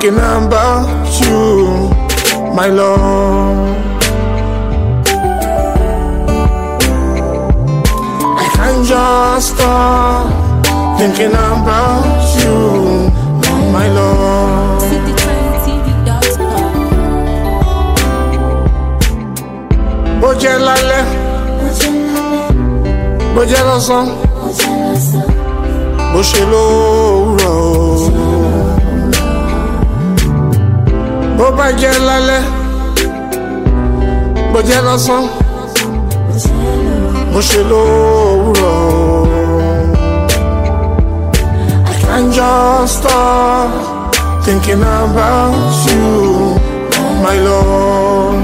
thinking about you, my love. I can't just stop thinking about you, my love. Bó jẹ́ lálẹ́, bó jẹ́ lọ́sàn, bó ṣe lówùrọ̀. Bó bá jẹ́ lálẹ́, bó jẹ́ lọ́sàn, bó ṣe lówùrọ̀. I can't just stop thinking about you, my love.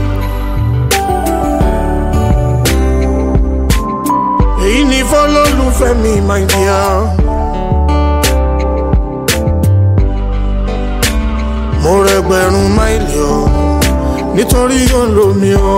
Èyí ni fọ́lọ́lùfẹ́ mi, my dear. Mo rẹgbẹ̀rún máìlì o, nítorí yóò lò mí o.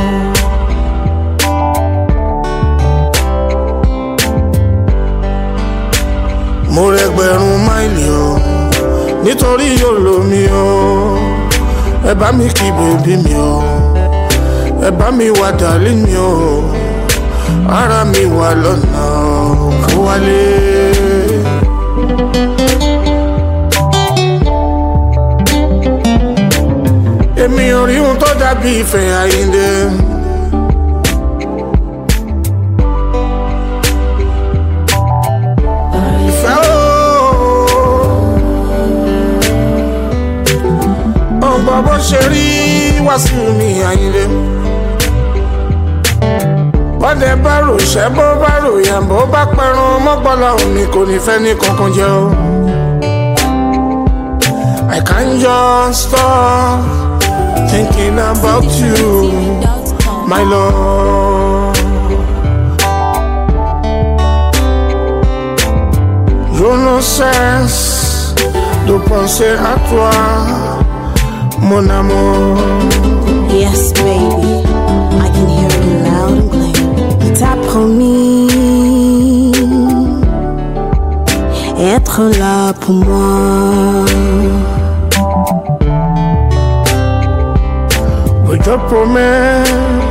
Mo rẹgbẹ̀rún máìlì o, nítorí yóò lò mí o. Ẹ bá mi kí bèbí mi o, ẹ bá mi wá dàlí mi o. Ara mi wà lọ́nà kó wálé. Èmi ò rí ohun tó dàbí ìfẹ́ Àyìndé. Ìfẹ́ o, ọgbọ́n bó ṣe rí Wasiu mi Àyìndé. Bọ́dẹ̀ bá rò ṣẹ́ bó bá rò yàn bó bá pẹ̀rùn mọ́gbọ́lá omi kò ní fẹ́ ní kankan jẹ́ o. I can't just stop thinking about you, my love. Je ne cesse de penser à toi, mon amour. Yes, baby, I can hear it loud and clear. T'as promis être là pour moi. Je te promets,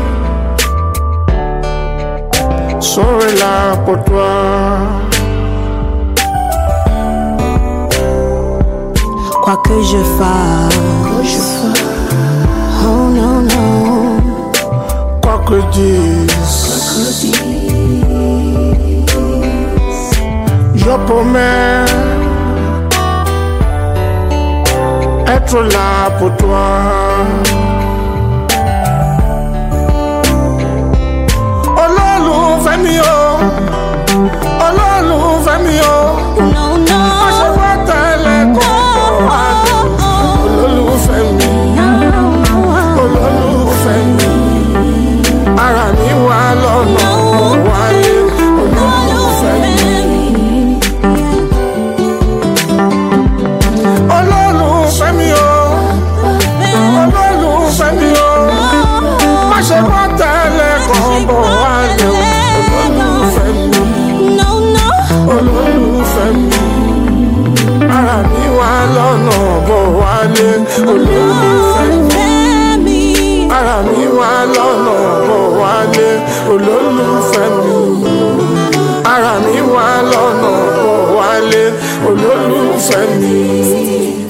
serai là pour toi. Quoi que je fasse, oh non, non. Quoi que dise, je promets être là pour toi. Olólùfẹ́ mi o, olólùfẹ́ mi o. No, no. Má ṣe wá tẹ́lẹ̀ kọ̀ọ̀kan wá lò. Olólùfẹ́ mi, olólùfẹ́ mi. Ara mi wà lọ́nà wáyé. Olólùfẹ́ mi, olólùfẹ́ mi o, olólùfẹ́ mi o. Má ṣe wá tẹ́lẹ̀ kọ̀ọ̀kan wá lò. Olólùfẹ́ mi, olólùfẹ́ mi. Ara mi wà lọ́nà bọ̀ wálé. Olólùfẹ́ mi, ara mi wà lọ́nà bọ̀ wálé. Olólùfẹ́ mi, ara mi wà lọ́nà bọ̀ wálé. Olólùfẹ́ mi.